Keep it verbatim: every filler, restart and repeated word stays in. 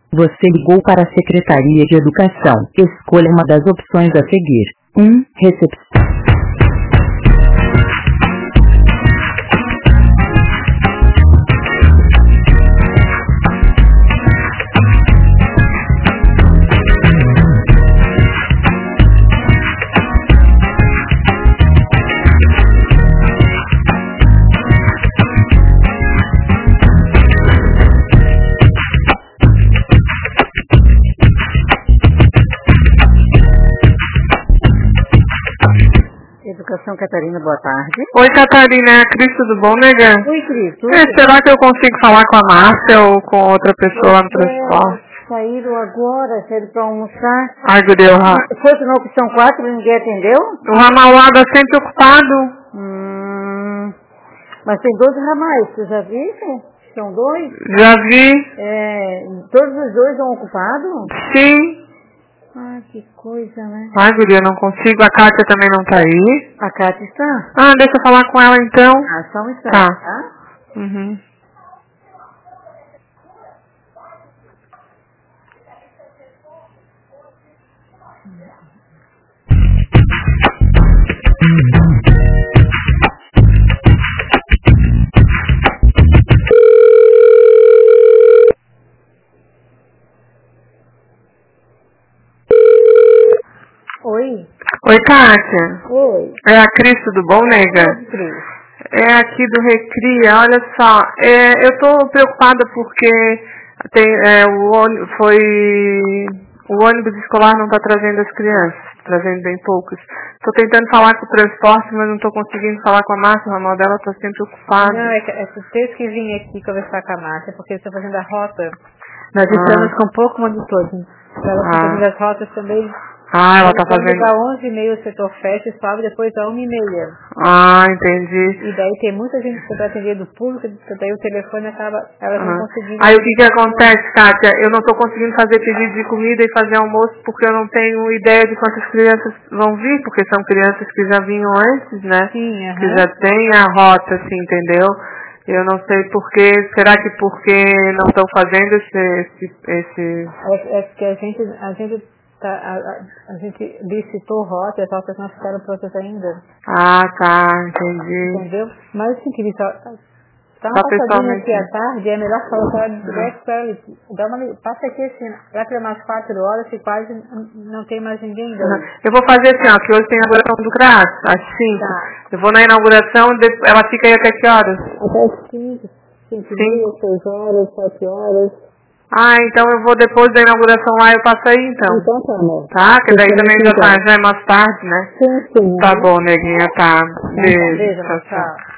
Você ligou para a Secretaria de Educação. Escolha uma das opções a seguir. um. Recepção. Educação Catarina, boa tarde. Oi, Catarina, é a Cris, tudo bom, nega? Oi, Cris. Tudo É, bem? será que eu consigo falar com a Márcia ou com outra pessoa lá no transporte? Saíram agora, saíram para almoçar. Ai, Gudeu, Foi na opção quatro e ninguém atendeu? o ramal lá tá sempre ocupado. Hum, mas tem dois ramais, você já viu? São dois? Já vi. É, todos os dois estão ocupados? Sim. Ah, que coisa, né? Ai, Gudeu, não consigo. A Kátia também não tá aí. A Cátia está? Ah, deixa eu falar com ela então. Ah, só um instante, Tá. tá? Uhum. Oi? Oi, Kátia. Oi. É a Cris, tudo bom, nega? Oi, Cris. É aqui do Recria, olha só, é, eu tô preocupada porque tem, é, o, ôni- foi, o ônibus escolar não está trazendo as crianças, trazendo bem poucos. Estou tentando falar com o transporte, mas não estou conseguindo falar com a Márcia, o ramal dela está sempre ocupado. Não, é que é que desde que vim aqui conversar com a Márcia, porque eles estão fazendo a rota. Nós Ah. estamos com pouco monitores. Elas estão Ah. fazendo as rotas também. Ah, ela está Quando fazendo... dá onze e meia o setor fecha e sobe depois dá uma e meia. Ah, entendi. E daí tem muita gente que está atendendo do público, que daí o telefone acaba, elas não Ah. conseguindo. Aí o que que acontece, Kátia? Eu não estou conseguindo fazer pedido de comida e fazer almoço porque eu não tenho ideia de quantas crianças vão vir, porque são crianças que já vinham antes, né? Sim, aham. Que já tem a rota, assim, entendeu? Eu não sei porquê, será que porque não estão fazendo esse... esse, esse... É, é porque a gente, a gente, tá, a, a, a gente licitou rota e as rotas não ficaram prontas ainda. Ah, tá, entendi. Entendeu? Mas assim, querido, só, dá uma Só passadinha pessoalmente. aqui à tarde, é melhor falar direto pra ela. Dá uma, li- passa aqui assim, lá para umas quatro horas que quase n- não tem mais ninguém daí. Uhum. Eu vou fazer assim, ó, que hoje tem a inauguração do C R A S, às cinco. Tá. Eu vou na inauguração, de- ela fica aí até que horas? Até as cinco, cinco e meia, seis horas, sete horas. Ah, então eu vou depois da inauguração lá, eu passo aí então. Então tá, amor. Tá? Que daí Você também me já, liga. tá, já é mais tarde, né? Sim, sim. Tá bom, neguinha, tá. Beijo, Beijo, tchau, tchau. tchau.